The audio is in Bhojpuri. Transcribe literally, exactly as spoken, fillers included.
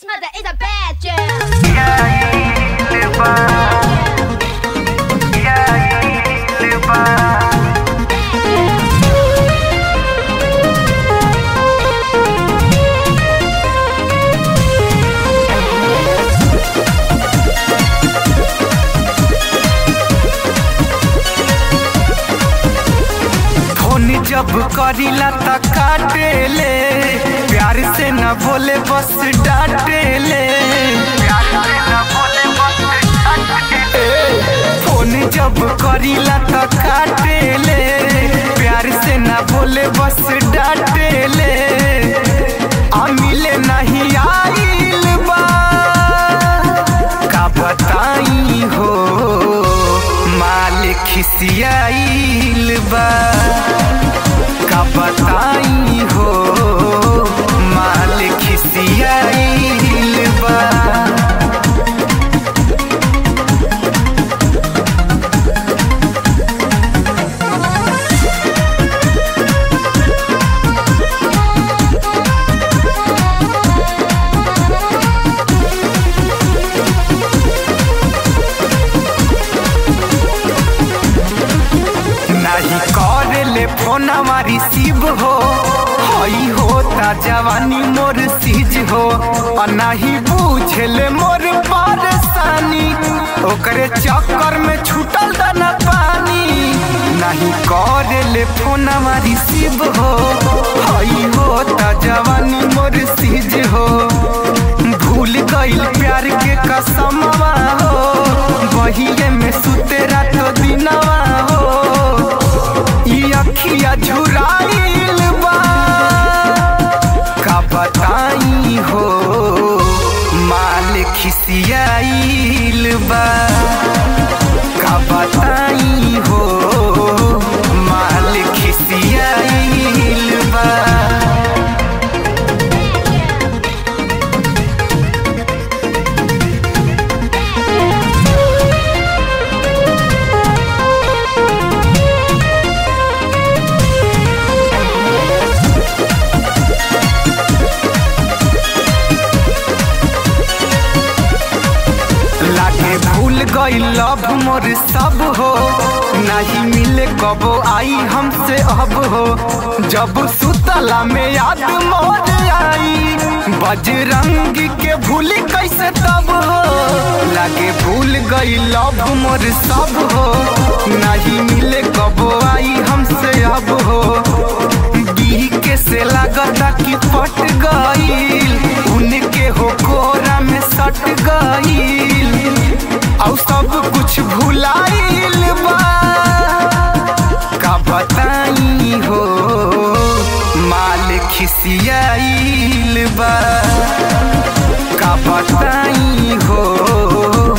mother is a bad girl. Yeah, live yeah, live जब करीला त काटेले प्यार से न बोले बस डांटेले प्यार से न बोले बस डांटेले फोन जब करीला त काटेले प्यार से न बोले बस डांटेले आ मिले नहीं आइल बा का बताई हो माल खिसियाइल बा का बताई हो माल खिसियाइल बा नहीं करे फोन हमारी शिव हो हई होता जवानी मोर सीज हो और नहीं बुझले मोर परेशानी ओकरे चक्कर में छूटल दाना पानी नहीं करे फोन हमारी शिव हो हई होता जवानी मोर सीज हो भूल गइल प्यार के कसमवा हो बहिए में सुते रात दिनवा हो अखिया झुराइल बा का बताई हो माल खिसियाइल बा का बताई हो माल खिसियाइल बा भूल गई लव मोर सब हो नहीं मिले कबो आई हमसे अब हो जब सुतला में याद मोर आई बजरंग के भूल कैसे तब हो लागे भूल गई लव मोर सब हो नहीं मिले कबो आई हमसे अब हो बी के से लगता कि पट गई उनके हो कोरा में सट गई और सब कुछ भुलाइल बा का बताई हो माल खिसियाइल बा का बताई हो